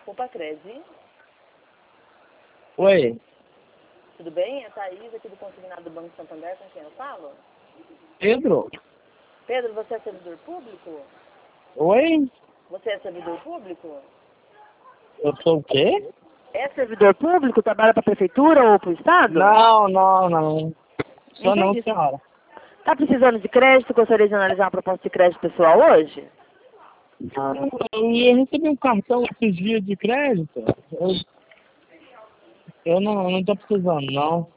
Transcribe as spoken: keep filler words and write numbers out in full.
Opa, Credi. Oi. Tudo bem? É a Thaís aqui do Consignado do Banco Santander, com quem eu falo? Pedro? Pedro, você é servidor público? Oi? Você é servidor público? Eu sou o quê? É servidor público? Trabalha para a prefeitura ou para o estado? Não, não, não. Sou não, Entendi. senhora. Tá precisando de crédito? Gostaria de analisar uma proposta de crédito pessoal hoje? Eu ia receber um cartão esses dias de crédito. Eu, eu não, não tô precisando, não.